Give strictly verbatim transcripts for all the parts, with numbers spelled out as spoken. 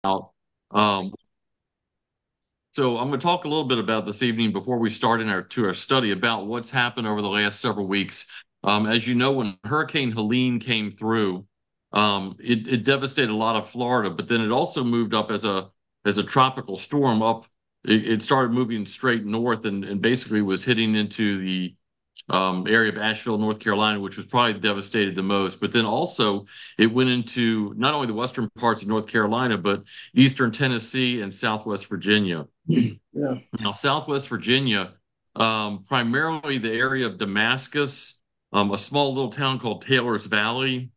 Um, so I'm going to talk a little bit about this evening before we start in our to our study about what's happened over the last several weeks. Um, as you know, when Hurricane Helene came through, um, it, it devastated a lot of Florida, but then it also moved up as a as a tropical storm up. It, it started moving straight north and, and basically was hitting into the um, area of Asheville, North Carolina, which was probably devastated the most. But then also it went into not only the western parts of North Carolina, but eastern Tennessee and Southwest Virginia. Yeah. Now, Southwest Virginia, um, primarily the area of Damascus, um, a small little town called Taylor's Valley,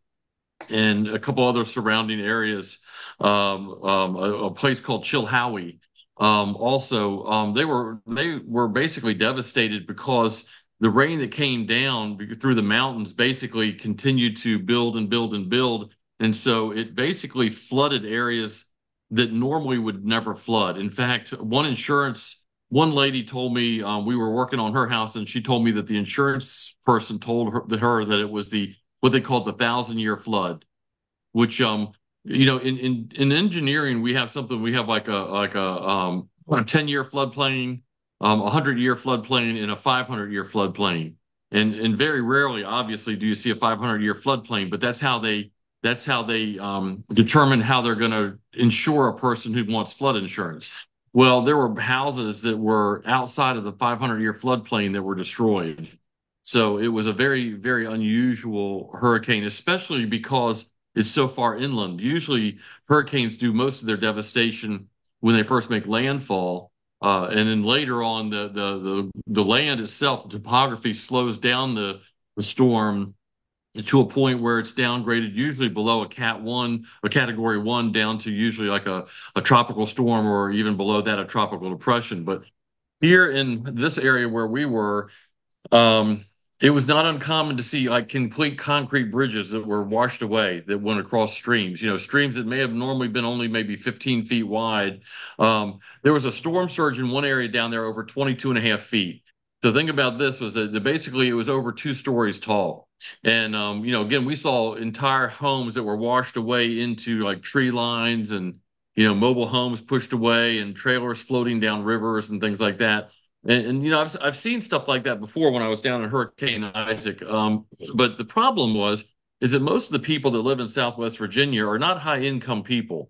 and a couple other surrounding areas, um, um, a, a place called Chilhowie. Um, also, um, they were they were basically devastated because the rain that came down through the mountains basically continued to build and build and build, and so it basically flooded areas that normally would never flood. In fact, one insurance one lady told me um, we were working on her house, and she told me that the insurance person told her, her that it was the what they called the thousand year flood, which um you know in in in engineering we have something we have like a like a um a ten year floodplain, um a hundred year floodplain, and a five hundred year floodplain. And and very rarely, obviously, do you see a five hundred year floodplain, but that's how they that's how they um, determine how they're going to insure a person who wants flood insurance. Well, there were houses that were outside of the five hundred year floodplain that were destroyed. So it was a very, very unusual hurricane, especially because it's so far inland. Usually, hurricanes do most of their devastation when they first make landfall, uh, and then later on, the, the the the land itself, the topography slows down the the storm to a point where it's downgraded, usually below a Cat one, a Category one, down to usually like a a tropical storm, or even below that, a tropical depression. But here in this area where we were, um, it was not uncommon to see like complete concrete bridges that were washed away that went across streams. You know, streams that may have normally been only maybe fifteen feet wide. Um, there was a storm surge in one area down there over twenty-two and a half feet. The thing about this was that basically it was over two stories tall. And, um, you know, again, we saw entire homes that were washed away into like tree lines, and, you know, mobile homes pushed away, and trailers floating down rivers and things like that. And, and you know, I've I've seen stuff like that before when I was down in Hurricane Isaac. Um, but the problem was is that most of the people that live in Southwest Virginia are not high income people.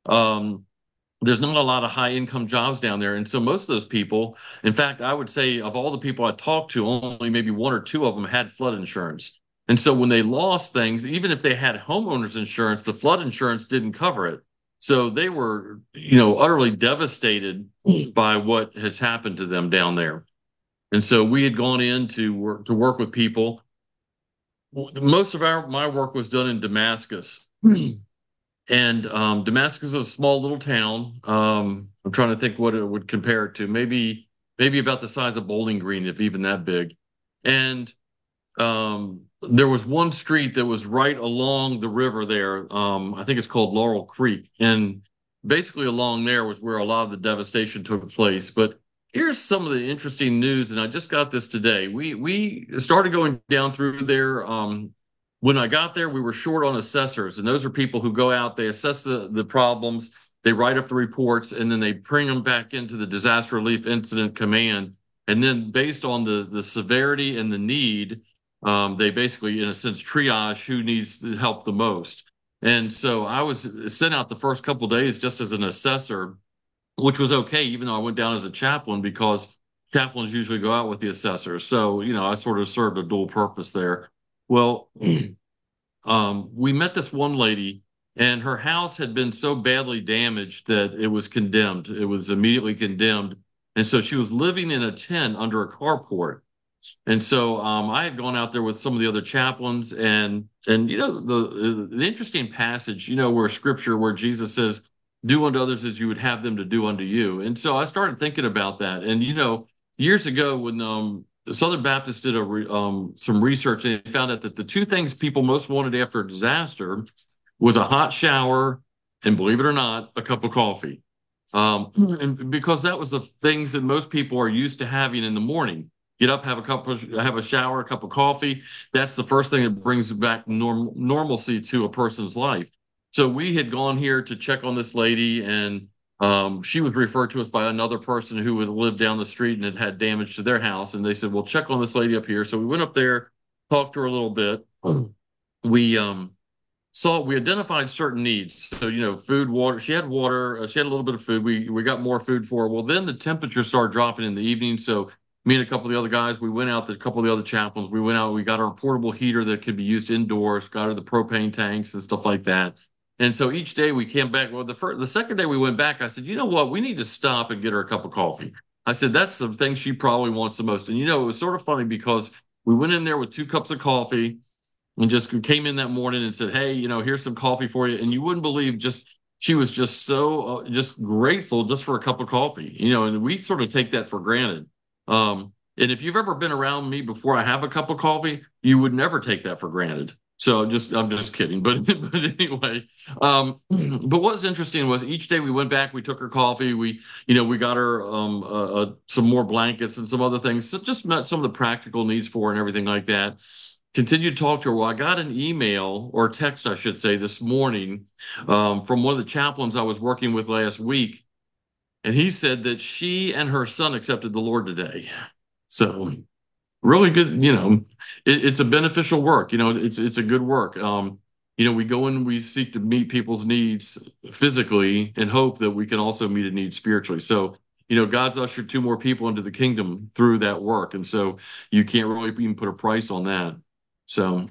Um, there's not a lot of high income jobs down there, and so most of those people, in fact, I would say of all the people I talked to, only maybe one or two of them had flood insurance. And so when they lost things, even if they had homeowners insurance, the flood insurance didn't cover it. So they were, you know, utterly devastated by what has happened to them down there. And so we had gone in to work to work with people. Most of our my work was done in Damascus. And um, Damascus is a small little town. Um, I'm trying to think what it would compare it to. Maybe maybe about the size of Bowling Green, if even that big. And um, there was one street that was right along the river there. Um, I think it's called Laurel Creek, and basically along there was where a lot of the devastation took place. But here's some of the interesting news, and I just got this today. We we started going down through there. Um, when I got there, we were short on assessors, and those are people who go out, they assess the the problems, they write up the reports, and then they bring them back into the Disaster Relief Incident Command. And then based on the the severity and the need, um, they basically, in a sense, triage who needs the help the most. And so I was sent out the first couple of days just as an assessor, which was okay, even though I went down as a chaplain because chaplains usually go out with the assessors. So, you know, I sort of served a dual purpose there. Well, um, we met this one lady, and her house had been so badly damaged that it was condemned. It was immediately condemned. And so she was living in a tent under a carport. And so um, I had gone out there with some of the other chaplains, and and you know the the interesting passage, you know, where scripture where Jesus says, "Do unto others as you would have them to do unto you." And so I started thinking about that. And you know, years ago when um, the Southern Baptists did a re, um, some research, and they found out that the two things people most wanted after a disaster was a hot shower, and believe it or not, a cup of coffee. Um, and because that was the things that most people are used to having in the morning. Get up, have a cup of, have a shower, a cup of coffee. That's the first thing that brings back norm, normalcy to a person's life. So we had gone here to check on this lady, and um, she was referred to us by another person who would live down the street and had had damage to their house. And they said, well, check on this lady up here. So we went up there, talked to her a little bit. We um, saw, we identified certain needs. So, you know, food, water. She had water. Uh, she had a little bit of food. We, we got more food for her. Well, then the temperature started dropping in the evening. So me and a couple of the other guys, we went out to a couple of the other chaplains. We went out, we got our portable heater that could be used indoors, got her the propane tanks and stuff like that. And so each day we came back. Well, the first, the second day we went back, I said, you know what? We need to stop and get her a cup of coffee. I said, that's the thing she probably wants the most. And, you know, it was sort of funny because we went in there with two cups of coffee and just came in that morning and said, hey, you know, here's some coffee for you. And you wouldn't believe just, she was just so uh, just grateful just for a cup of coffee, you know, and we sort of take that for granted. Um, and if you've ever been around me before I have a cup of coffee, you would never take that for granted. So just, I'm just kidding. But, but anyway, um, but what was interesting was each day we went back, we took her coffee, we, you know, we got her um, uh, uh, some more blankets and some other things. So just met some of the practical needs for her and everything like that. Continued to talk to her. Well, I got an email or text, I should say, this morning um, from one of the chaplains I was working with last week. And he said that she and her son accepted the Lord today. So really good, you know, it, it's a beneficial work. You know, it's it's a good work. Um, you know, we go in, we seek to meet people's needs physically and hope that we can also meet a need spiritually. So, you know, God's ushered two more people into the kingdom through that work. And so you can't really even put a price on that. So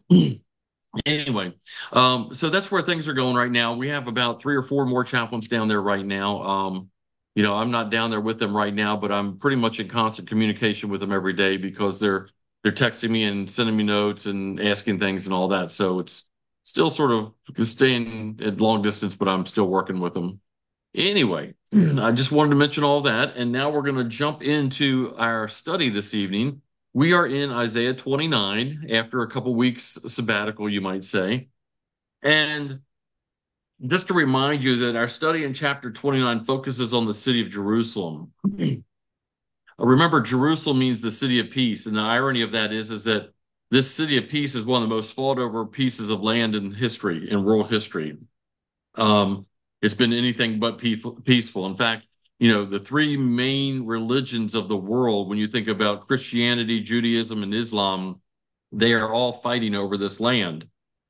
anyway, um, so that's where things are going right now. We have about three or four more chaplains down there right now. Um, you know, I'm not down there with them right now, but I'm pretty much in constant communication with them every day because they're they're texting me and sending me notes and asking things and all that. So it's still sort of staying at long distance, but I'm still working with them. Anyway, I just wanted to mention all that, and now we're going to jump into our study this evening. We are in Isaiah twenty-nine after a couple weeks sabbatical, you might say. And just to remind you that our study in chapter twenty-nine focuses on the city of Jerusalem. Remember, Jerusalem means the city of peace. And the irony of that is, is that this city of peace is one of the most fought over pieces of land in history, in world history. Um, it's been anything but peaceful. In fact, you know, the three main religions of the world, when you think about Christianity, Judaism, and Islam, they are all fighting over this land.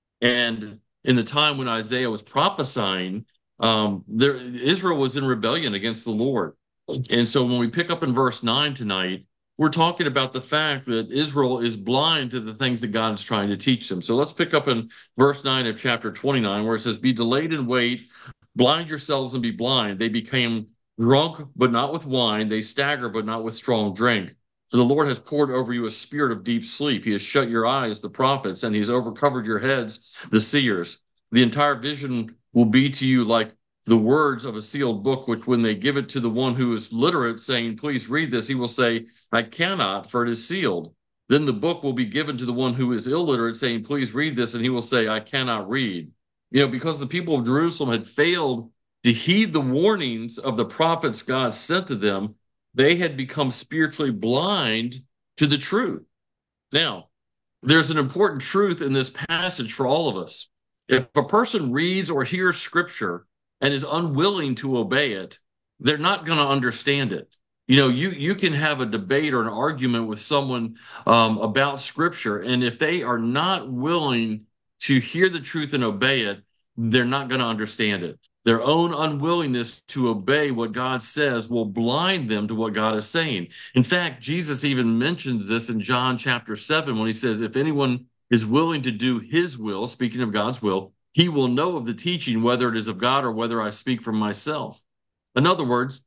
And in the time when Isaiah was prophesying, um, there, Israel was in rebellion against the Lord. And so when we pick up in verse nine tonight, we're talking about the fact that Israel is blind to the things that God is trying to teach them. So let's pick up in verse nine of chapter twenty-nine, where it says, be delayed and wait, blind yourselves and be blind. They became drunk, but not with wine. They stagger, but not with strong drink. For the Lord has poured over you a spirit of deep sleep. He has shut your eyes, the prophets, and he's overcovered your heads, the seers. The entire vision will be to you like the words of a sealed book, which when they give it to the one who is literate, saying, please read this, he will say, I cannot, for it is sealed. Then the book will be given to the one who is illiterate, saying, please read this, and he will say, I cannot read. You know, because the people of Jerusalem had failed to heed the warnings of the prophets God sent to them, they had become spiritually blind to the truth. Now, there's an important truth in this passage for all of us. If a person reads or hears scripture and is unwilling to obey it, they're not going to understand it. You know, you you can have a debate or an argument with someone um, about scripture, and if they are not willing to hear the truth and obey it, they're not going to understand it. Their own unwillingness to obey what God says will blind them to what God is saying. In fact, Jesus even mentions this in John chapter seven when he says, if anyone is willing to do his will, speaking of God's will, he will know of the teaching, whether it is of God or whether I speak from myself. In other words,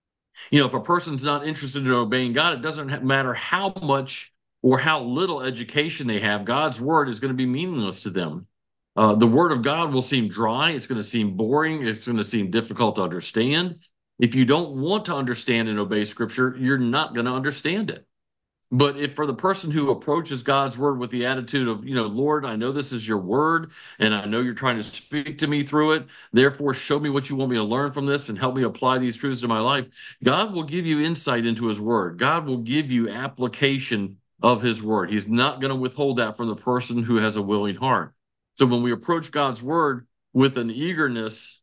you know, if a person's not interested in obeying God, it doesn't matter how much or how little education they have, God's word is going to be meaningless to them. Uh, the word of God will seem dry. It's going to seem boring. It's going to seem difficult to understand. If you don't want to understand and obey scripture, you're not going to understand it. But if for the person who approaches God's word with the attitude of, you know, Lord, I know this is your word, and I know you're trying to speak to me through it. Therefore, show me what you want me to learn from this and help me apply these truths to my life. God will give you insight into his word. God will give you application of his word. He's not going to withhold that from the person who has a willing heart. So when we approach God's word with an eagerness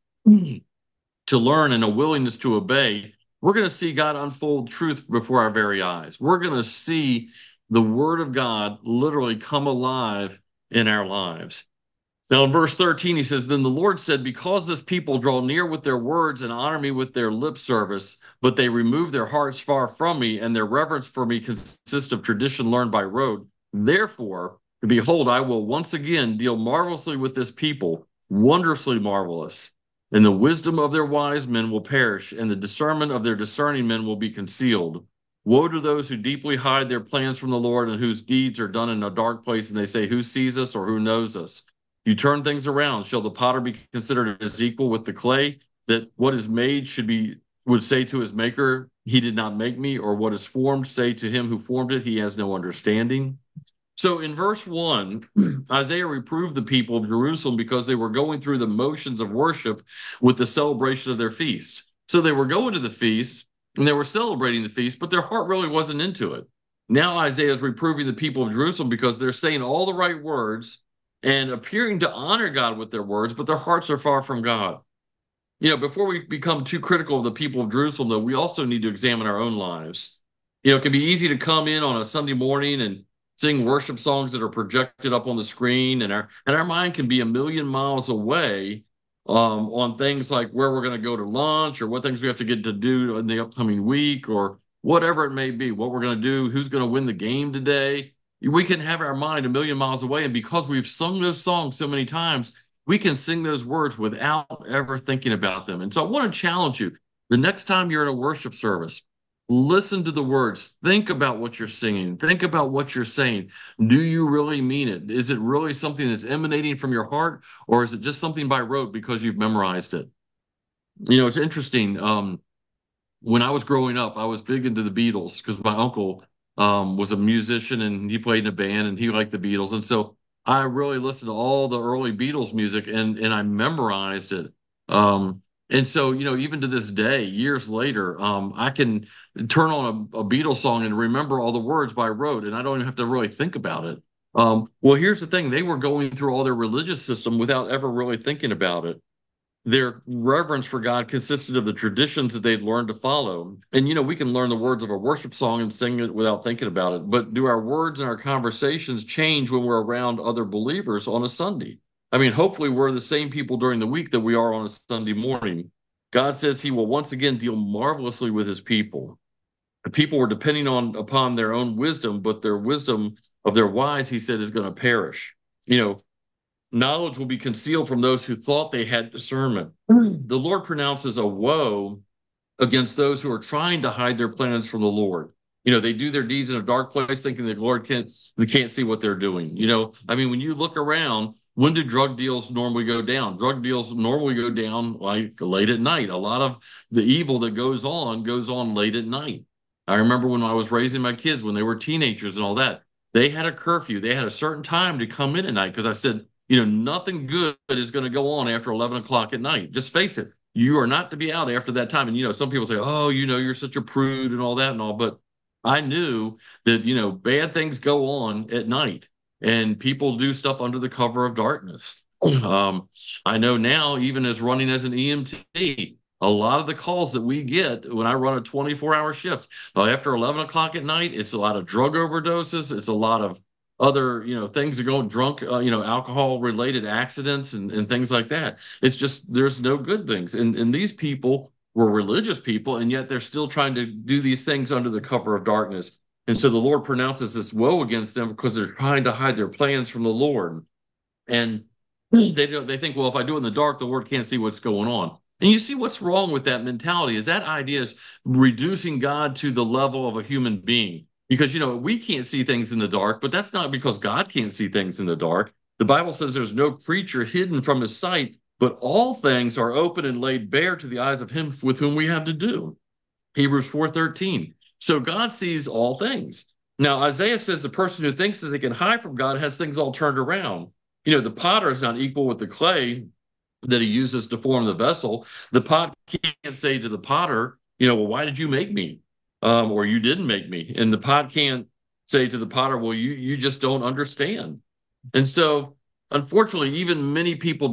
to learn and a willingness to obey, we're going to see God unfold truth before our very eyes. We're going to see the Word of God literally come alive in our lives. Now, in verse thirteen, he says, Then the Lord said, Because this people draw near with their words and honor me with their lip service, but they remove their hearts far from me, and their reverence for me consists of tradition learned by rote. Therefore, behold, I will once again deal marvelously with this people, wondrously marvelous. And the wisdom of their wise men will perish, and the discernment of their discerning men will be concealed. Woe to those who deeply hide their plans from the Lord, and whose deeds are done in a dark place, and they say, Who sees us or who knows us? You turn things around. Shall the potter be considered as equal with the clay, that what is made should be would say to his maker, He did not make me, or what is formed say to him who formed it, He has no understanding? So in verse one, Isaiah reproved the people of Jerusalem because they were going through the motions of worship with the celebration of their feast. So they were going to the feast and they were celebrating the feast, but their heart really wasn't into it. Now Isaiah is reproving the people of Jerusalem because they're saying all the right words and appearing to honor God with their words, but their hearts are far from God. You know, before we become too critical of the people of Jerusalem, though, we also need to examine our own lives. You know, it can be easy to come in on a Sunday morning and sing worship songs that are projected up on the screen, and our and our mind can be a million miles away um, on things like where we're going to go to lunch, or what things we have to get to do in the upcoming week, or whatever it may be, what we're going to do, who's going to win the game today. We can have our mind a million miles away, and because we've sung those songs so many times, we can sing those words without ever thinking about them. And so I want to challenge you, the next time you're in a worship service, listen to the words. Think about what you're singing. Think about what you're saying. Do you really mean it? Is it really something that's emanating from your heart, or is it just something by rote because you've memorized it? You know, it's interesting. Um, when I was growing up, I was big into the Beatles because my uncle um, was a musician and he played in a band and he liked the Beatles. And so I really listened to all the early Beatles music and, and I memorized it. Um, and so, you know, even to this day, years later, um, I can turn on a, a Beatles song and remember all the words by rote, and I don't even have to really think about it. Um, well, here's the thing. They were going through all their religious system without ever really thinking about it. Their reverence for God consisted of the traditions that they'd learned to follow. And, you know, we can learn the words of a worship song and sing it without thinking about it. But do our words and our conversations change when we're around other believers on a Sunday? I mean, hopefully we're the same people during the week that we are on a Sunday morning. God says he will once again deal marvelously with his people. The people were depending on upon their own wisdom, but their wisdom of their wise, he said, is going to perish. You know, knowledge will be concealed from those who thought they had discernment. The Lord pronounces a woe against those who are trying to hide their plans from the Lord. You know, they do their deeds in a dark place, thinking the Lord can't, they can't see what they're doing. You know, I mean, when you look around, when do drug deals normally go down? Drug deals normally go down like late at night. A lot of the evil that goes on goes on late at night. I remember when I was raising my kids, when they were teenagers and all that, they had a curfew. They had a certain time to come in at night because I said, you know, nothing good is going to go on after eleven o'clock at night. Just face it. You are not to be out after that time. And, you know, some people say, oh, you know, you're such a prude and all that and all. But I knew that, you know, bad things go on at night and people do stuff under the cover of darkness. Um, I know now, even as running as an E M T, a lot of the calls that we get when I run a twenty-four hour shift uh, after eleven o'clock at night, it's a lot of drug overdoses. It's a lot of other, you know, things are going drunk, uh, you know, alcohol related accidents and, and things like that. It's just, there's no good things. And, and these people were religious people, and yet they're still trying to do these things under the cover of darkness. And so the Lord pronounces this woe against them because they're trying to hide their plans from the Lord. And they don't, they think, well, if I do it in the dark, the Lord can't see what's going on. And you see what's wrong with that mentality is that idea is reducing God to the level of a human being. Because, you know, we can't see things in the dark, but that's not because God can't see things in the dark. The Bible says there's no creature hidden from his sight, but all things are open and laid bare to the eyes of him with whom we have to do. Hebrews four thirteen. So God sees all things. Now, Isaiah says the person who thinks that they can hide from God has things all turned around. You know, the potter is not equal with the clay that he uses to form the vessel. The pot can't say to the potter, you know, well, why did you make me? Um, or you didn't make me. And the pot can't say to the potter, well, you you just don't understand. And so, unfortunately, even many people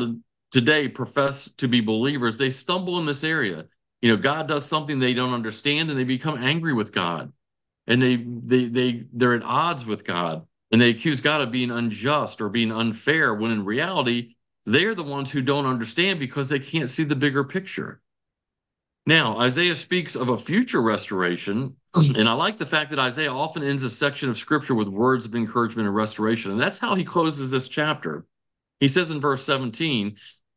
today profess to be believers, they stumble in this area. You know, God does something they don't understand and they become angry with God. And they they they they're at odds with God. And they accuse God of being unjust or being unfair when in reality, they're the ones who don't understand because they can't see the bigger picture. Now, Isaiah speaks of a future restoration, and I like the fact that Isaiah often ends a section of scripture with words of encouragement and restoration. And that's how he closes this chapter. He says in verse seventeen,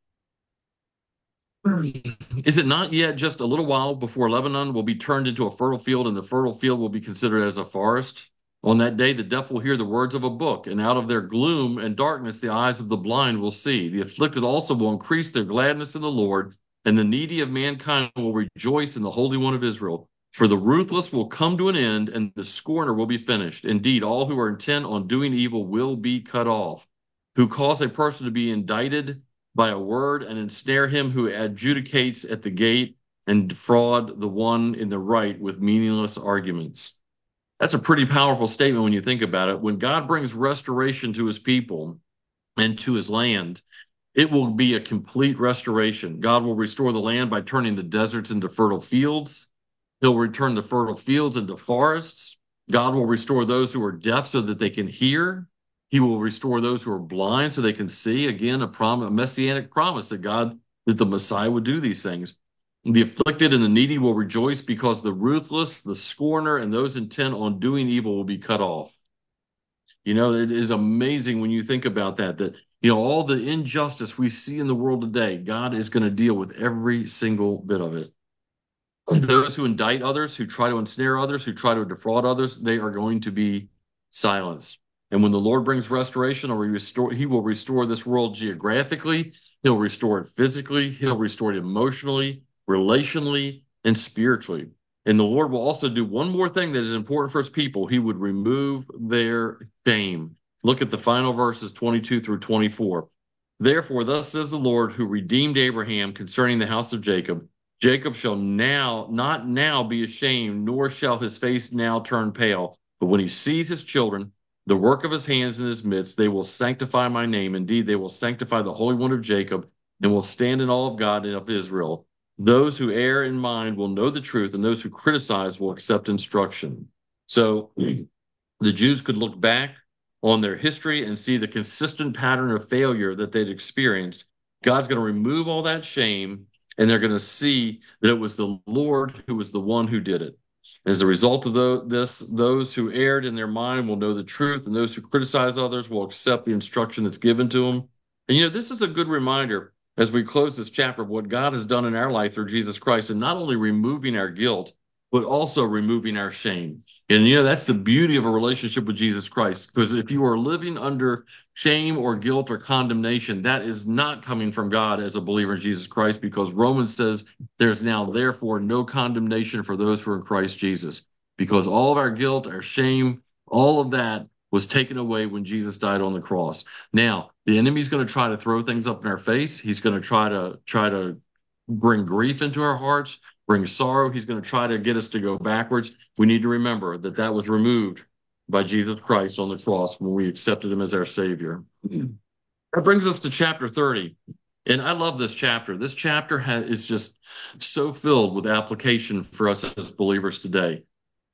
is it not yet just a little while before Lebanon will be turned into a fertile field and the fertile field will be considered as a forest? On that day, the deaf will hear the words of a book, and out of their gloom and darkness, the eyes of the blind will see. The afflicted also will increase their gladness in the Lord, and the needy of mankind will rejoice in the Holy One of Israel. For the ruthless will come to an end, and the scorner will be finished. Indeed, all who are intent on doing evil will be cut off, who cause a person to be indicted by a word and ensnare him who adjudicates at the gate and defraud the one in the right with meaningless arguments. That's a pretty powerful statement when you think about it. When God brings restoration to his people and to his land, it will be a complete restoration. God will restore the land by turning the deserts into fertile fields. He'll return the fertile fields into forests. God will restore those who are deaf so that they can hear. He will restore those who are blind so they can see. Again, a, prom- a messianic promise that God, that the Messiah would do these things. The afflicted and the needy will rejoice because the ruthless, the scorner, and those intent on doing evil will be cut off. You know, it is amazing when you think about that, that, you know, all the injustice we see in the world today, God is going to deal with every single bit of it. Those who indict others, who try to ensnare others, who try to defraud others, they are going to be silenced. And when the Lord brings restoration, or restore, he will restore this world geographically. He'll restore it physically. He'll restore it emotionally, relationally, and spiritually. And the Lord will also do one more thing that is important for his people. He would remove their shame. Look at the final verses twenty-two through twenty-four. Therefore, thus says the Lord who redeemed Abraham concerning the house of Jacob. Jacob shall now not now be ashamed, nor shall his face now turn pale. But when he sees his children, the work of his hands in his midst, they will sanctify my name. Indeed, they will sanctify the Holy One of Jacob and will stand in awe of God and of Israel. Those who err in mind will know the truth, and those who criticize will accept instruction. So the Jews could look back on their history and see the consistent pattern of failure that they'd experienced. God's going to remove all that shame, and they're going to see that it was the Lord who was the one who did it. As a result of this, those who erred in their mind will know the truth, and those who criticize others will accept the instruction that's given to them. And, you know, this is a good reminder as we close this chapter of what God has done in our life through Jesus Christ, and not only removing our guilt, but also removing our shame. And, you know, that's the beauty of a relationship with Jesus Christ, because if you are living under shame or guilt or condemnation, that is not coming from God as a believer in Jesus Christ, because Romans says there's now therefore no condemnation for those who are in Christ Jesus, because all of our guilt, our shame, all of that was taken away when Jesus died on the cross. Now, the enemy's going to try to throw things up in our face. He's going to try to try to bring grief into our hearts, bring sorrow. He's going to try to get us to go backwards. We need to remember that that was removed by Jesus Christ on the cross when we accepted him as our Savior. That brings us to chapter thirty. And I love this chapter. This chapter ha- is just so filled with application for us as believers today.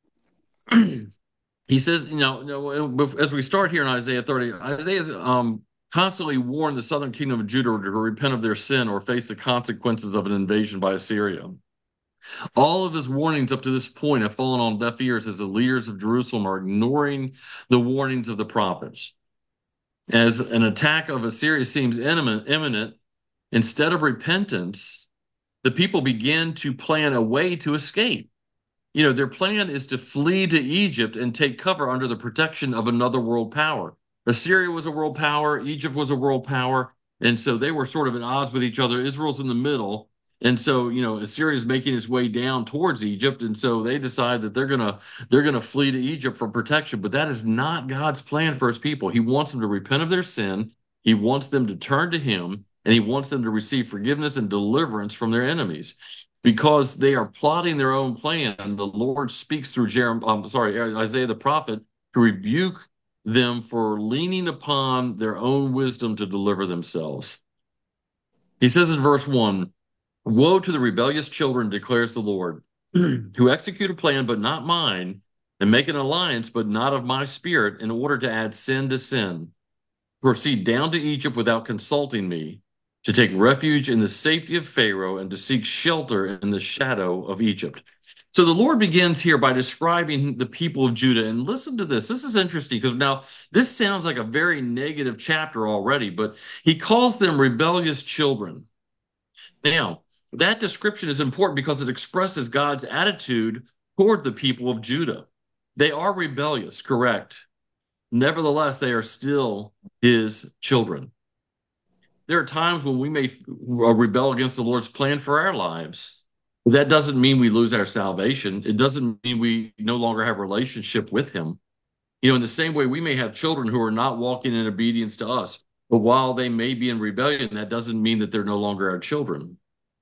He says, you know, as we start here in Isaiah thirty, Isaiah's um, constantly warned the southern kingdom of Judah to repent of their sin or face the consequences of an invasion by Assyria. All of his warnings up to this point have fallen on deaf ears as the leaders of Jerusalem are ignoring the warnings of the prophets. As an attack of Assyria seems imminent, imminent, instead of repentance, the people begin to plan a way to escape. You know, their plan is to flee to Egypt and take cover under the protection of another world power. Assyria was a world power, Egypt was a world power, and so they were sort of at odds with each other. Israel's in the middle, and so, you know, Assyria is making its way down towards Egypt, and so they decide that they're gonna they're gonna flee to Egypt for protection. But that is not God's plan for his people. He wants them to repent of their sin. He wants them to turn to him, and he wants them to receive forgiveness and deliverance from their enemies. Because they are plotting their own plan, the Lord speaks through Jeremiah, I'm sorry, Isaiah the prophet, to rebuke them for leaning upon their own wisdom to deliver themselves. He says in verse one, woe to the rebellious children, declares the Lord, who execute a plan but not mine, and make an alliance but not of my spirit, in order to add sin to sin. Proceed down to Egypt without consulting me, to take refuge in the safety of Pharaoh, and to seek shelter in the shadow of Egypt. So the Lord begins here by describing the people of Judah. And listen to this. This is interesting because now this sounds like a very negative chapter already, but he calls them rebellious children. Now, that description is important because it expresses God's attitude toward the people of Judah. They are rebellious, correct? Nevertheless, they are still his children. There are times when we may rebel against the Lord's plan for our lives. That doesn't mean we lose our salvation. It doesn't mean we no longer have a relationship with him. You know, in the same way, we may have children who are not walking in obedience to us, but while they may be in rebellion, that doesn't mean that they're no longer our children.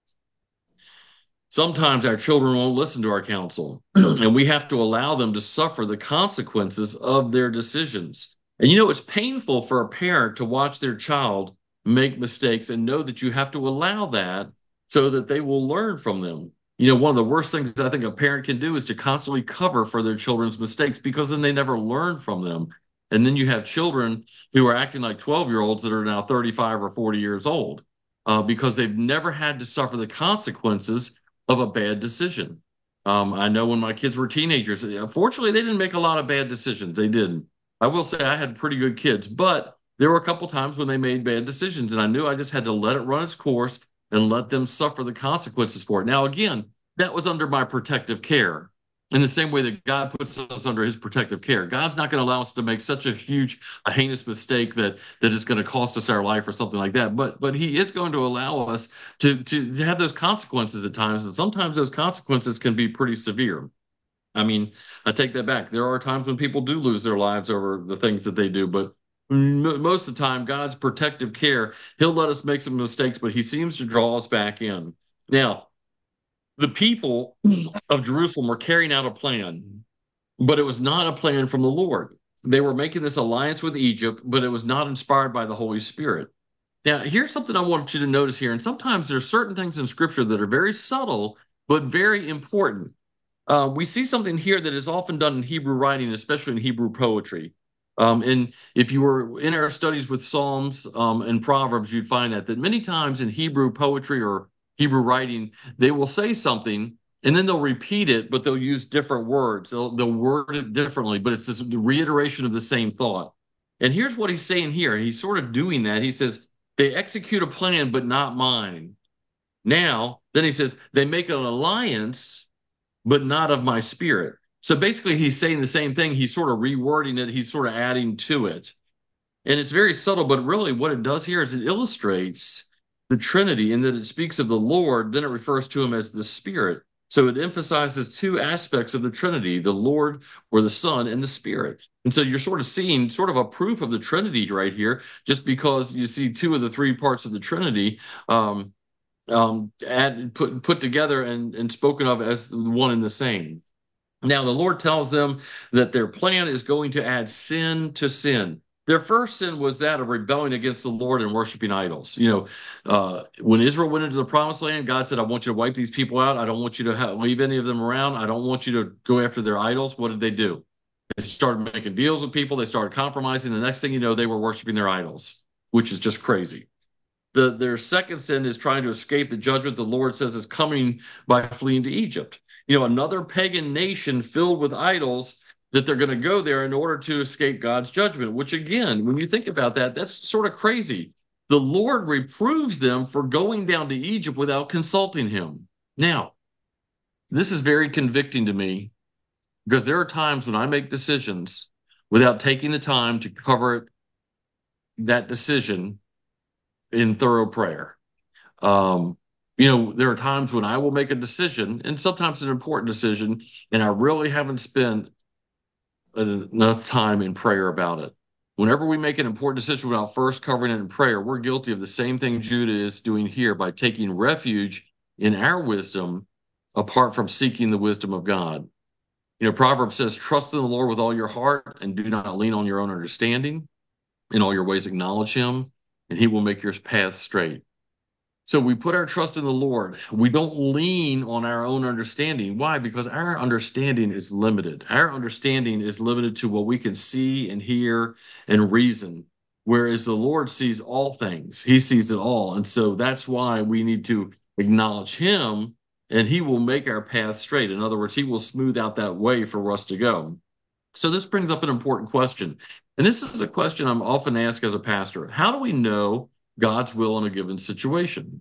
Sometimes our children won't listen to our counsel, and we have to allow them to suffer the consequences of their decisions. And you know, it's painful for a parent to watch their child make mistakes and know that you have to allow that so that they will learn from them. You know, one of the worst things I think a parent can do is to constantly cover for their children's mistakes, because then they never learn from them. And then you have children who are acting like twelve-year-olds that are now thirty-five or forty years old uh, because they've never had to suffer the consequences of a bad decision. Um, I know when my kids were teenagers, fortunately, they didn't make a lot of bad decisions. They didn't. I will say I had pretty good kids, but there were a couple times when they made bad decisions, and I knew I just had to let it run its course and let them suffer the consequences for it. Now, again, that was under my protective care, in the same way that God puts us under his protective care. God's not going to allow us to make such a huge, a heinous mistake that that is going to cost us our life or something like that. But but he is going to allow us to, to, to have those consequences at times. And sometimes those consequences can be pretty severe. I mean, I take that back. There are times when people do lose their lives over the things that they do, but most of the time, God's protective care, he'll let us make some mistakes, but he seems to draw us back in. Now, the people of Jerusalem were carrying out a plan, but it was not a plan from the Lord. They were making this alliance with Egypt, but it was not inspired by the Holy Spirit. Now, here's something I want you to notice here. And sometimes there's certain things in Scripture that are very subtle, but very important. Uh, we see something here that is often done in Hebrew writing, especially in Hebrew poetry. Um, and if you were in our studies with Psalms um, and Proverbs, you'd find that, that many times in Hebrew poetry or Hebrew writing, they will say something and then they'll repeat it, but they'll use different words. They'll, they'll word it differently, but it's this reiteration of the same thought. And here's what he's saying here. He's sort of doing that. He says, they execute a plan, but not mine. Now, then he says, they make an alliance, but not of my spirit. So basically, he's saying the same thing. He's sort of rewording it. He's sort of adding to it. And it's very subtle, but really what it does here is it illustrates the Trinity in that it speaks of the Lord, then it refers to him as the Spirit. So it emphasizes two aspects of the Trinity, the Lord or the Son and the Spirit. And so you're sort of seeing sort of a proof of the Trinity right here, just because you see two of the three parts of the Trinity um, um, add, put, put together and, and spoken of as one and the same. Now, the Lord tells them that their plan is going to add sin to sin. Their first sin was that of rebelling against the Lord and worshiping idols. You know, uh, when Israel went into the promised land, God said, I want you to wipe these people out. I don't want you to have, leave any of them around. I don't want you to go after their idols. What did they do? They started making deals with people. They started compromising. The next thing you know, they were worshiping their idols, which is just crazy. The, their second sin is trying to escape the judgment the Lord says is coming by fleeing to Egypt. You know, another pagan nation filled with idols, that they're going to go there in order to escape God's judgment, which again, when you think about that, that's sort of crazy. The Lord reproves them for going down to Egypt without consulting him. Now, this is very convicting to me because there are times when I make decisions without taking the time to cover that decision in thorough prayer. Um, you know, there are times when I will make a decision, and sometimes an important decision, and I really haven't spent enough time in prayer about it. Whenever we make an important decision without first covering it in prayer, we're guilty of the same thing Judah is doing here by taking refuge in our wisdom apart from seeking the wisdom of God. You know, Proverbs says, trust in the Lord with all your heart and do not lean on your own understanding. In all your ways acknowledge him, and he will make your path straight. So we put our trust in the Lord. We don't lean on our own understanding. Why? Because our understanding is limited. Our understanding is limited to what we can see and hear and reason, whereas the Lord sees all things. He sees it all. And so that's why we need to acknowledge Him, and He will make our path straight. In other words, He will smooth out that way for us to go. So this brings up an important question. And this is a question I'm often asked as a pastor. How do we know God's will in a given situation?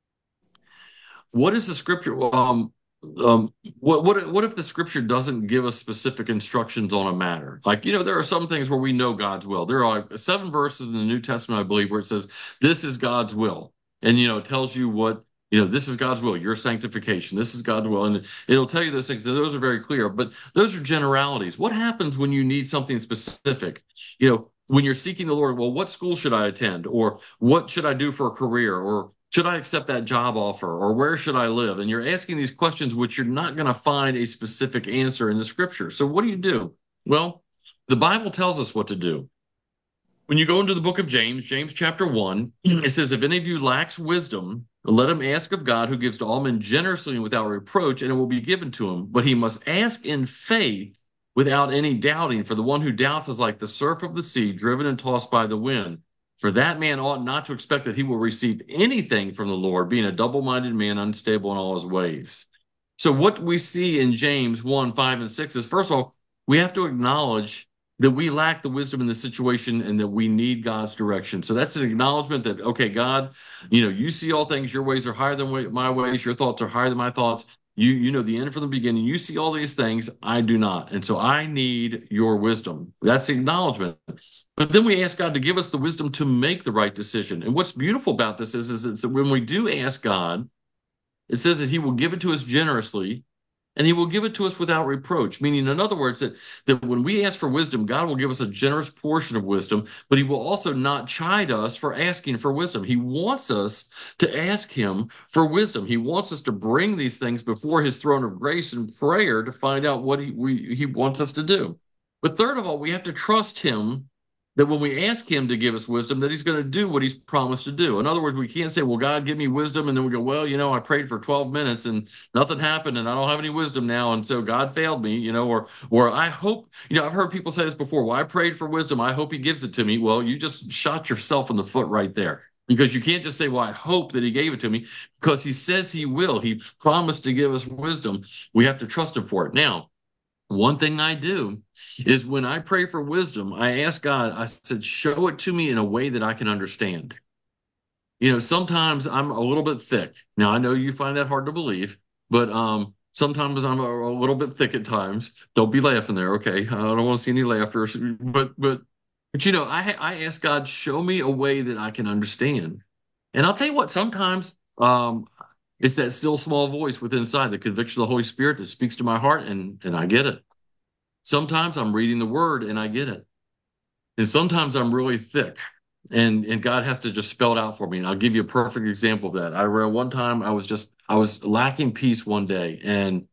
What is the scripture? Um, um, what what what if the scripture doesn't give us specific instructions on a matter? Like, you know, there are some things where we know God's will. There are like seven verses in the New Testament, I believe, where it says, "This is God's will," and you know, it tells you what, you know, this is God's will, your sanctification. This is God's will, and it'll tell you those things. And those are very clear, but those are generalities. What happens when you need something specific? You know, when you're seeking the Lord, well, what school should I attend, or what should I do for a career, or should I accept that job offer, or where should I live? And you're asking these questions which you're not going to find a specific answer in the scripture. So what do you do? Well, the Bible tells us what to do. When you go into the book of James, James chapter one, it says, if any of you lacks wisdom, let him ask of God, who gives to all men generously and without reproach, and it will be given to him. But he must ask in faith without any doubting, for the one who doubts is like the surf of the sea, driven and tossed by the wind. For that man ought not to expect that he will receive anything from the Lord, being a double-minded man, unstable in all his ways. So what we see in James one, five, and six is, first of all, we have to acknowledge that we lack the wisdom in the situation and that we need God's direction. So that's an acknowledgement that, okay, God, you know, you see all things, your ways are higher than my ways, your thoughts are higher than my thoughts. You, you know the end from the beginning. You see all these things. I do not. And so I need your wisdom. That's the acknowledgement. But then we ask God to give us the wisdom to make the right decision. And what's beautiful about this is, is it's that when we do ask God, it says that he will give it to us generously, and he will give it to us without reproach. Meaning, in other words, that, that when we ask for wisdom, God will give us a generous portion of wisdom, but he will also not chide us for asking for wisdom. He wants us to ask him for wisdom. He wants us to bring these things before his throne of grace in prayer to find out what he, we, he wants us to do. But third of all, we have to trust him that when we ask him to give us wisdom, that he's going to do what he's promised to do. In other words, we can't say, well, God, give me wisdom. And then we go, well, you know, I prayed for twelve minutes and nothing happened and I don't have any wisdom now. And so God failed me, you know, or, or I hope, you know, I've heard people say this before. Well, I prayed for wisdom. I hope he gives it to me. Well, you just shot yourself in the foot right there, because you can't just say, well, I hope that he gave it to me, because he says he will. He promised to give us wisdom. We have to trust him for it. Now, one thing I do is when I pray for wisdom, I ask God, I said, show it to me in a way that I can understand. You know, sometimes I'm a little bit thick. Now, I know you find that hard to believe, but um, sometimes I'm a, a little bit thick at times. Don't be laughing there, okay? I don't want to see any laughter. But, but, but you know, I, I ask God, show me a way that I can understand. And I'll tell you what, sometimes um, it's that still small voice within inside, the conviction of the Holy Spirit that speaks to my heart, and, and I get it. Sometimes I'm reading the word and I get it. And sometimes I'm really thick, and, and God has to just spell it out for me. And I'll give you a perfect example of that. I read one time I was just, I was lacking peace one day, and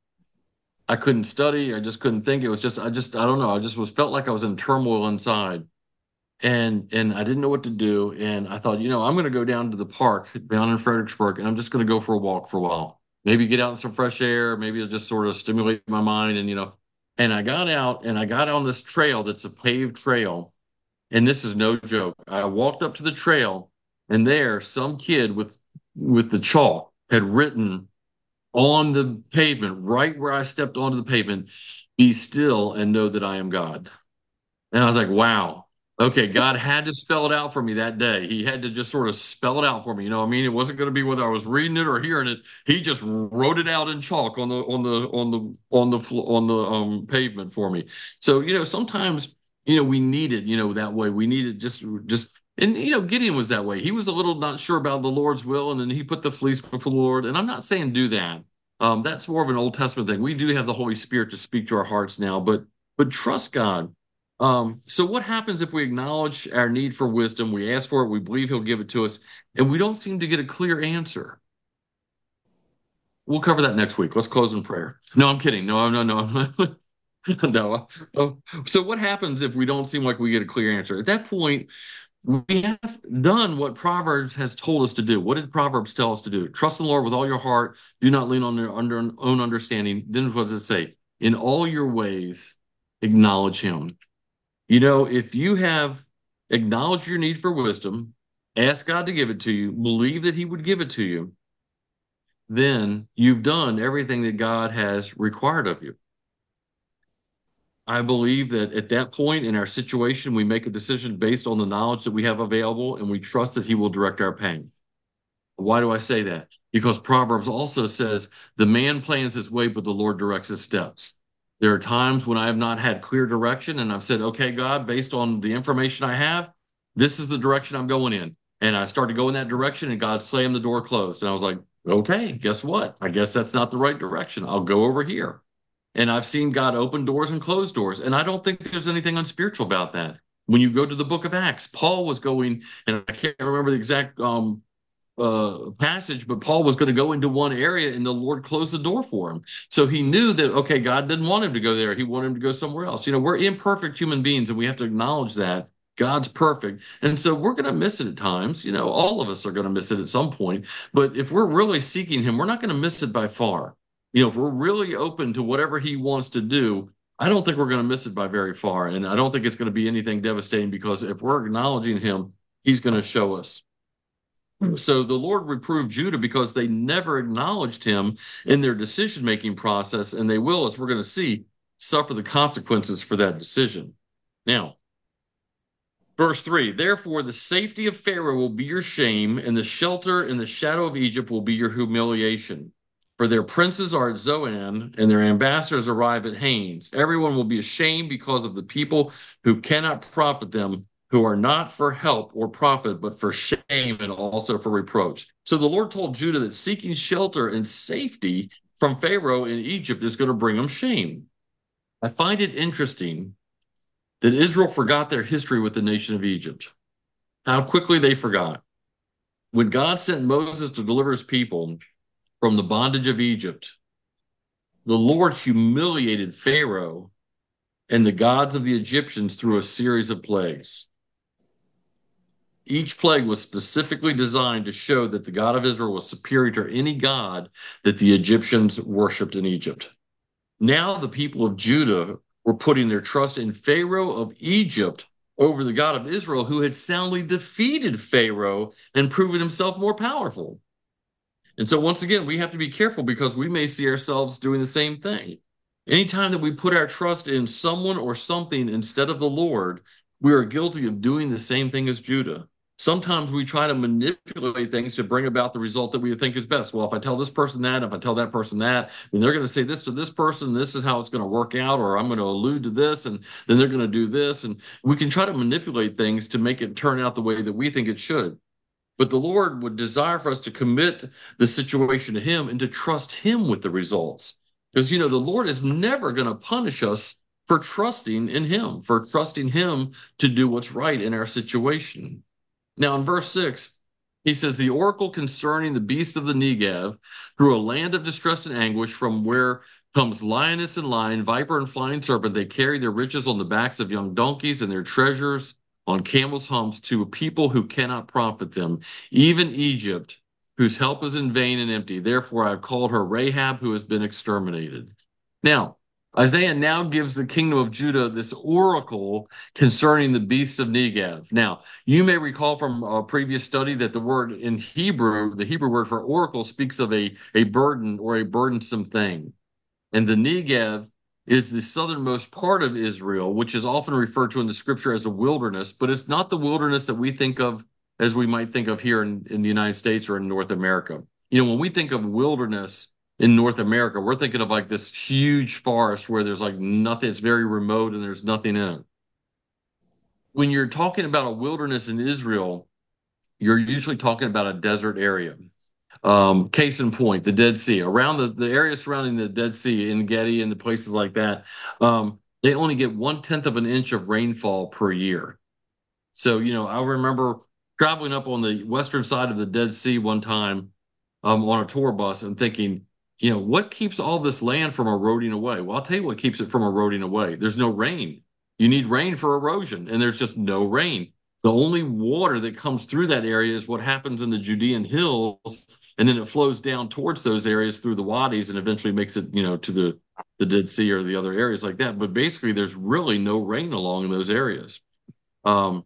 I couldn't study. I just couldn't think. It was just, I just, I don't know. I just was felt like I was in turmoil inside. And and I didn't know what to do. And I thought, you know, I'm going to go down to the park down in Fredericksburg, and I'm just going to go for a walk for a while. Maybe get out in some fresh air. Maybe it'll just sort of stimulate my mind. And, you know, and I got out and I got on this trail that's a paved trail. And this is no joke. I walked up to the trail, and there some kid with with the chalk had written on the pavement, right where I stepped onto the pavement, "Be still and know that I am God." And I was like, wow. Okay, God had to spell it out for me that day. He had to just sort of spell it out for me. You know what I mean? It wasn't going to be whether I was reading it or hearing it. He just wrote it out in chalk on the on the on the on the on the um pavement for me. So, you know, sometimes, you know, we need it, you know, that way. We need it just just and you know, Gideon was that way. He was a little not sure about the Lord's will, and then he put the fleece before the Lord. And I'm not saying do that. Um, that's more of an Old Testament thing. We do have the Holy Spirit to speak to our hearts now, but but trust God. Um, so what happens if we acknowledge our need for wisdom, we ask for it, we believe he'll give it to us, and we don't seem to get a clear answer? We'll cover that next week. Let's close in prayer. No, I'm kidding. No, no, no. No. Oh, so what happens if we don't seem like we get a clear answer? At that point, we have done what Proverbs has told us to do. What did Proverbs tell us to do? Trust in the Lord with all your heart. Do not lean on your under, own understanding. Then what does it say? In all your ways, acknowledge him. You know, if you have acknowledged your need for wisdom, ask God to give it to you, believe that he would give it to you, then you've done everything that God has required of you. I believe that at that point in our situation, we make a decision based on the knowledge that we have available, and we trust that he will direct our path. Why do I say that? Because Proverbs also says, the man plans his way, but the Lord directs his steps. There are times when I have not had clear direction, and I've said, okay, God, based on the information I have, this is the direction I'm going in. And I started to go in that direction, and God slammed the door closed. And I was like, okay, guess what? I guess that's not the right direction. I'll go over here. And I've seen God open doors and close doors. And I don't think there's anything unspiritual about that. When you go to the book of Acts, Paul was going, and I can't remember the exact um, uh, passage, but Paul was going to go into one area and the Lord closed the door for him. So he knew that, okay, God didn't want him to go there. He wanted him to go somewhere else. You know, we're imperfect human beings and we have to acknowledge that. God's perfect. And so we're going to miss it at times. You know, all of us are going to miss it at some point. But if we're really seeking him, we're not going to miss it by far. You know, if we're really open to whatever he wants to do, I don't think we're going to miss it by very far. And I don't think it's going to be anything devastating because if we're acknowledging him, he's going to show us. So the Lord reproved Judah because they never acknowledged him in their decision-making process, and they will, as we're going to see, suffer the consequences for that decision. Now, verse three, therefore the safety of Pharaoh will be your shame, and the shelter in the shadow of Egypt will be your humiliation. For their princes are at Zoan, and their ambassadors arrive at Hanes. Everyone will be ashamed because of the people who cannot profit them, who are not for help or profit, but for shame and also for reproach. So the Lord told Judah that seeking shelter and safety from Pharaoh in Egypt is going to bring them shame. I find it interesting that Israel forgot their history with the nation of Egypt, how quickly they forgot. When God sent Moses to deliver his people from the bondage of Egypt, the Lord humiliated Pharaoh and the gods of the Egyptians through a series of plagues. Each plague was specifically designed to show that the God of Israel was superior to any god that the Egyptians worshipped in Egypt. Now the people of Judah were putting their trust in Pharaoh of Egypt over the God of Israel, who had soundly defeated Pharaoh and proven himself more powerful. And so once again, we have to be careful because we may see ourselves doing the same thing. Anytime that we put our trust in someone or something instead of the Lord, we are guilty of doing the same thing as Judah. Sometimes we try to manipulate things to bring about the result that we think is best. Well, if I tell this person that, if I tell that person that, then they're going to say this to this person, this is how it's going to work out, or I'm going to allude to this, and then they're going to do this. And we can try to manipulate things to make it turn out the way that we think it should. But the Lord would desire for us to commit the situation to him and to trust him with the results. Because, you know, the Lord is never going to punish us for trusting in him, for trusting him to do what's right in our situation. Now, in verse six, he says, the oracle concerning the beast of the Negev, through a land of distress and anguish, from where comes lioness and lion, viper and flying serpent, they carry their riches on the backs of young donkeys and their treasures on camels' humps to a people who cannot profit them, even Egypt, whose help is in vain and empty. Therefore, I've called her Rahab, who has been exterminated. Now, Isaiah now gives the kingdom of Judah this oracle concerning the beasts of Negev. Now, you may recall from a previous study that the word in Hebrew, the Hebrew word for oracle, speaks of a, a burden or a burdensome thing. And the Negev is the southernmost part of Israel, which is often referred to in the scripture as a wilderness, but it's not the wilderness that we think of as we might think of here in, in the United States or in North America. You know, when we think of wilderness in North America, we're thinking of like this huge forest where there's like nothing, it's very remote and there's nothing in it. When you're talking about a wilderness in Israel, you're usually talking about a desert area. Um, case in point, the Dead Sea. Around the, the area surrounding the Dead Sea, in Gedi and the places like that, um, they only get one tenth of an inch of rainfall per year. So, you know, I remember traveling up on the western side of the Dead Sea one time um, on a tour bus and thinking, you know, what keeps all this land from eroding away? Well, I'll tell you what keeps it from eroding away. There's no rain. You need rain for erosion, and there's just no rain. The only water that comes through that area is what happens in the Judean hills, and then it flows down towards those areas through the wadis and eventually makes it, you know, to the, the Dead Sea or the other areas like that. But basically, there's really no rain along those areas. Um,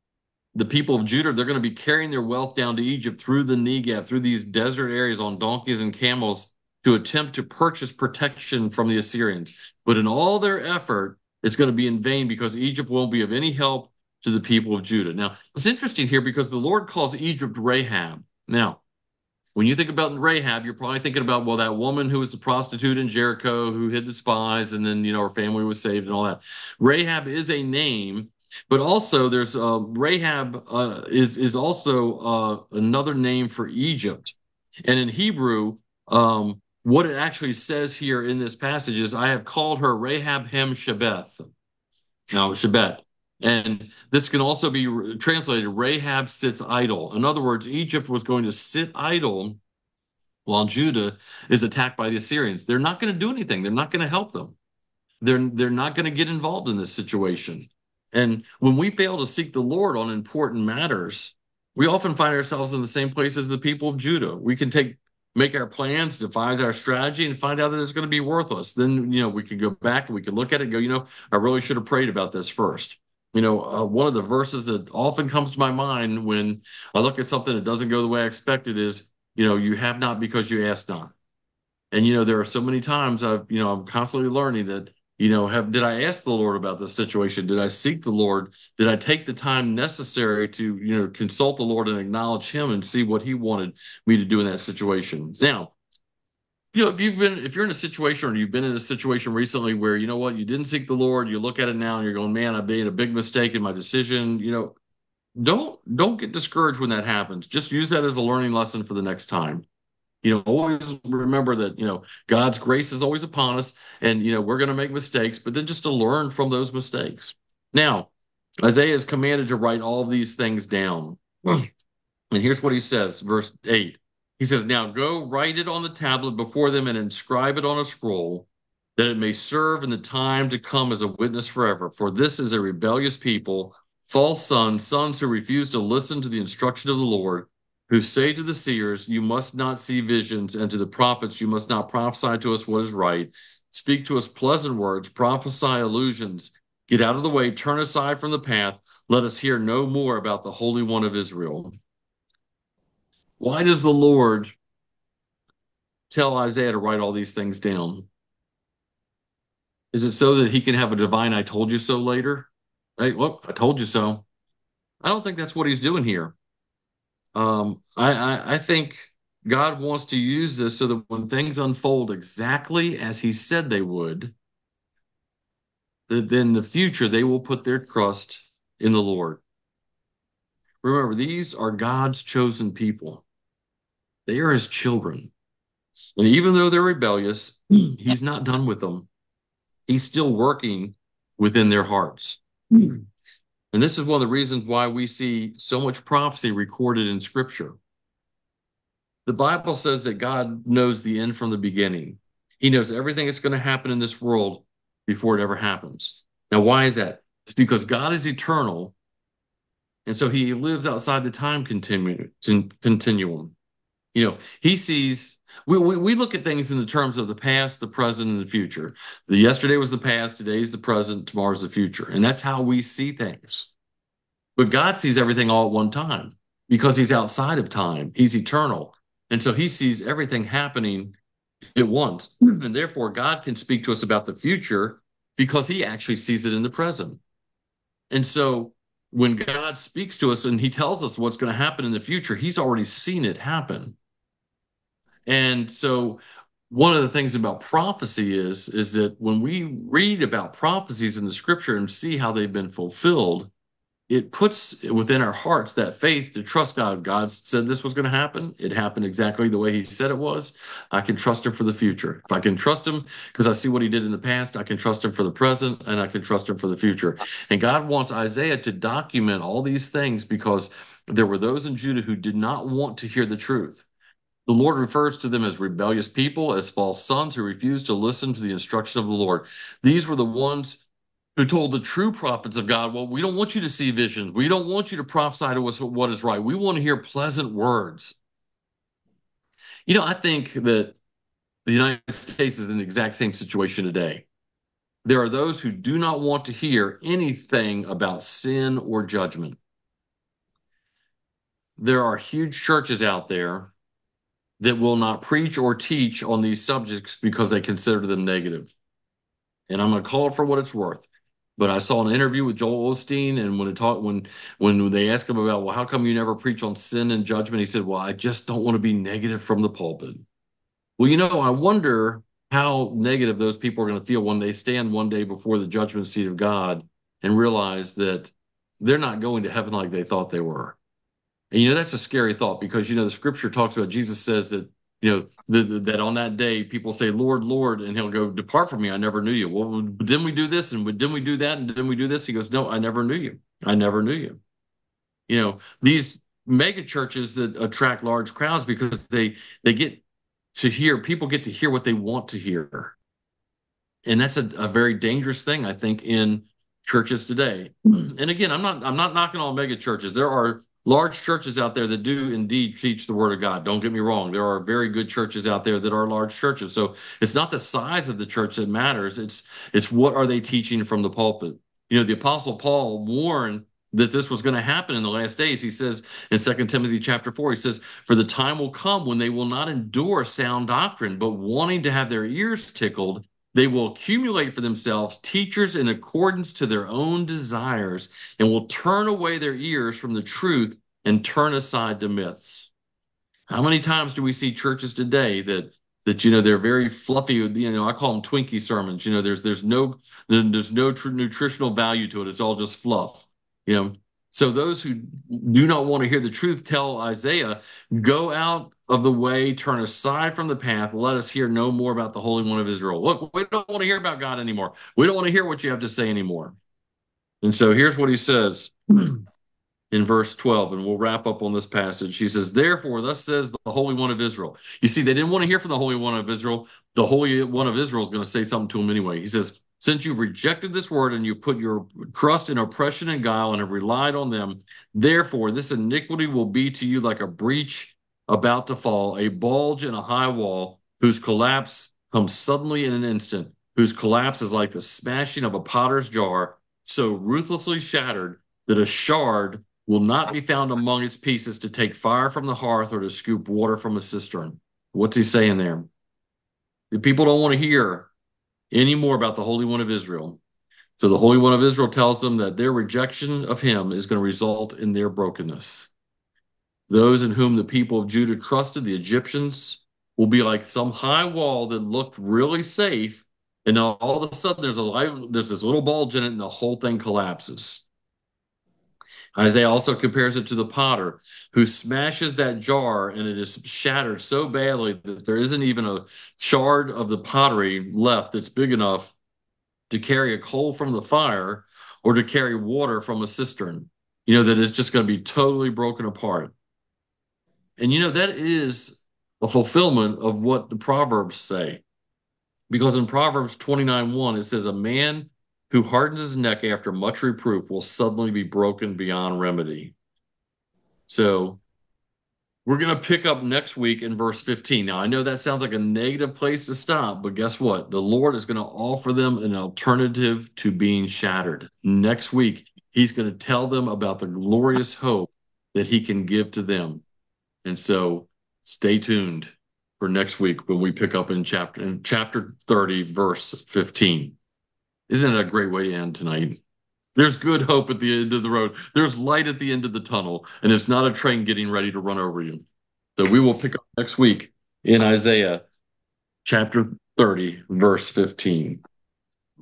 the people of Judah, they're going to be carrying their wealth down to Egypt through the Negev, through these desert areas on donkeys and camels to attempt to purchase protection from the Assyrians. But in all their effort, it's going to be in vain because Egypt won't be of any help to the people of Judah. Now, it's interesting here because the Lord calls Egypt Rahab. Now, when you think about Rahab, you're probably thinking about, well, that woman who was the prostitute in Jericho who hid the spies and then, you know, her family was saved and all that. Rahab is a name, but also there's uh, Rahab uh, is is also uh, another name for Egypt. And in Hebrew, um, what it actually says here in this passage is, I have called her Rahab Hem Shebeth. Now, Shebet. And this can also be re- translated, Rahab sits idle. In other words, Egypt was going to sit idle while Judah is attacked by the Assyrians. They're not going to do anything. They're not going to help them. They're they're not going to get involved in this situation. And when we fail to seek the Lord on important matters, we often find ourselves in the same place as the people of Judah. We can take make our plans, devise our strategy, and find out that it's going to be worthless. Then, you know, we could go back and we could look at it and go, you know, I really should have prayed about this first. You know, uh, one of the verses that often comes to my mind when I look at something that doesn't go the way I expected is, you know, you have not because you ask not. And, you know, there are so many times I've, you know, I'm constantly learning that, you know, have, did I ask the Lord about this situation? Did I seek the Lord? Did I take the time necessary to, you know, consult the Lord and acknowledge him and see what he wanted me to do in that situation? Now, you know, if you've been, if you're in a situation or you've been in a situation recently where, you know what, you didn't seek the Lord, you look at it now and you're going, man, I made a big mistake in my decision, you know, don't, don't get discouraged when that happens. Just use that as a learning lesson for the next time. You know, always remember that, you know, God's grace is always upon us and, you know, we're going to make mistakes, but then just to learn from those mistakes. Now, Isaiah is commanded to write all these things down. And here's what he says, verse eight. He says, now go write it on the tablet before them and inscribe it on a scroll, that it may serve in the time to come as a witness forever. For this is a rebellious people, false sons, sons who refuse to listen to the instruction of the Lord, who say to the seers, you must not see visions, and to the prophets, you must not prophesy to us what is right. Speak to us pleasant words, prophesy illusions. Get out of the way, turn aside from the path. Let us hear no more about the Holy One of Israel. Why does the Lord tell Isaiah to write all these things down? Is it so that he can have a divine I told you so later? Hey, well, I told you so. I don't think that's what he's doing here. Um, I, I, I think God wants to use this so that when things unfold exactly as he said they would, that then in the future they will put their trust in the Lord. Remember, these are God's chosen people. They are his children. And even though they're rebellious, he's not done with them. He's still working within their hearts. And this is one of the reasons why we see so much prophecy recorded in Scripture. The Bible says that God knows the end from the beginning. He knows everything that's going to happen in this world before it ever happens. Now, why is that? It's because God is eternal, and so he lives outside the time continu- continuum. You know, he sees, we, we, we look at things in the terms of the past, the present, and the future. The yesterday was the past, today's the present, tomorrow's the future. And that's how we see things. But God sees everything all at one time because he's outside of time. He's eternal. And so he sees everything happening at once. And therefore, God can speak to us about the future because he actually sees it in the present. And so when God speaks to us and he tells us what's going to happen in the future, he's already seen it happen. And so one of the things about prophecy is, is that when we read about prophecies in the scripture and see how they've been fulfilled, it puts within our hearts that faith to trust God. God said this was going to happen. It happened exactly the way he said it was. I can trust him for the future. If I can trust him because I see what he did in the past, I can trust him for the present and I can trust him for the future. And God wants Isaiah to document all these things because there were those in Judah who did not want to hear the truth. The Lord refers to them as rebellious people, as false sons who refused to listen to the instruction of the Lord. These were the ones who told the true prophets of God, well, we don't want you to see visions. We don't want you to prophesy to us what is right. We want to hear pleasant words. You know, I think that the United States is in the exact same situation today. There are those who do not want to hear anything about sin or judgment. There are huge churches out there that will not preach or teach on these subjects because they consider them negative. And I'm going to call it for what it's worth. But I saw an interview with Joel Osteen, and when it talk, when when they asked him about, well, how come you never preach on sin and judgment? He said, well, I just don't want to be negative from the pulpit. Well, you know, I wonder how negative those people are going to feel when they stand one day before the judgment seat of God and realize that they're not going to heaven like they thought they were. And, you know, that's a scary thought because, you know, the scripture talks about, Jesus says that, you know, the, the, that on that day, people say, Lord, Lord, and he'll go, depart from me. I never knew you. Well, didn't we do this? And didn't we do that? And didn't we do this? He goes, no, I never knew you. I never knew you. You know, these mega churches that attract large crowds because they, they get to hear, people get to hear what they want to hear. And that's a, a very dangerous thing, I think, in churches today. And again, I'm not, I'm not knocking all mega churches. There are large churches out there that do indeed teach the word of God. Don't get me wrong. There are very good churches out there that are large churches. So it's not the size of the church that matters. It's, it's what are they teaching from the pulpit? You know, the Apostle Paul warned that this was going to happen in the last days. He says in Second Timothy chapter four, he says, for the time will come when they will not endure sound doctrine, but wanting to have their ears tickled, they will accumulate for themselves teachers in accordance to their own desires and will turn away their ears from the truth and turn aside to myths. How many times do we see churches today that that you know they're very fluffy? You know, I call them Twinkie sermons. You know, there's there's no there's no tr- nutritional value to it. It's all just fluff. You know, so those who do not want to hear the truth tell Isaiah, go out of the way, turn aside from the path, let us hear no more about the Holy One of Israel. Look, we don't want to hear about God anymore. We don't want to hear what you have to say anymore. And so here's what he says in verse twelve, and we'll wrap up on this passage. He says, therefore, thus says the Holy One of Israel. You see, they didn't want to hear from the Holy One of Israel. The Holy One of Israel is going to say something to them anyway. He says, since you've rejected this word and you put your trust in oppression and guile and have relied on them, therefore this iniquity will be to you like a breach about to fall, a bulge in a high wall, whose collapse comes suddenly in an instant, whose collapse is like the smashing of a potter's jar, so ruthlessly shattered that a shard will not be found among its pieces to take fire from the hearth or to scoop water from a cistern. What's he saying there? The people don't want to hear any more about the Holy One of Israel. So the Holy One of Israel tells them that their rejection of him is going to result in their brokenness. Those in whom the people of Judah trusted, the Egyptians, will be like some high wall that looked really safe, and all of a sudden there's a light, there's this little bulge in it, and the whole thing collapses. Isaiah also compares it to the potter who smashes that jar and it is shattered so badly that there isn't even a shard of the pottery left that's big enough to carry a coal from the fire or to carry water from a cistern. You know, that it's just going to be totally broken apart. And, you know, that is a fulfillment of what the Proverbs say. Because in Proverbs twenty-nine one, it says, a man who hardens his neck after much reproof will suddenly be broken beyond remedy. So we're going to pick up next week in verse fifteen. Now, I know that sounds like a negative place to stop, but guess what? The Lord is going to offer them an alternative to being shattered. Next week, he's going to tell them about the glorious hope that he can give to them. And so stay tuned for next week when we pick up in chapter in chapter thirty, verse fifteen. Isn't it a great way to end tonight? There's good hope at the end of the road. There's light at the end of the tunnel, and it's not a train getting ready to run over you. So we will pick up next week in Isaiah chapter thirty, verse fifteen.